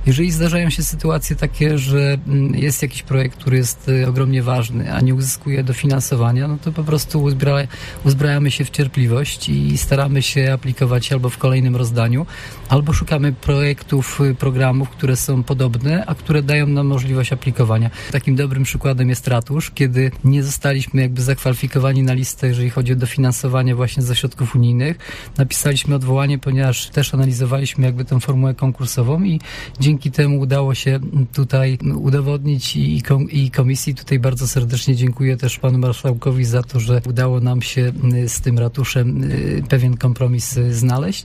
Jeżeli zdarzają się sytuacje takie, że jest jakiś projekt, który jest ogromnie ważny, a nie uzyskuje dofinansowania, no to po prostu uzbrajamy się w cierpliwość i staramy się aplikować albo w kolejnym rozdaniu, albo szukamy projektów, programów, które są podobne, a które dają nam możliwość aplikowania. Takim dobrym przykładem jest ratusz, kiedy nie zostaliśmy jakby zakwalifikowani na listę, jeżeli chodzi o dofinansowanie właśnie ze środków unijnych. Napisaliśmy odwołanie, ponieważ też analizowaliśmy jakby tę formułę konkursową i dzięki temu udało się tutaj udowodnić i komisji. Tutaj bardzo serdecznie dziękuję też panu marszałkowi za to, że udało nam się z tym ratuszem pewien kompromis znaleźć.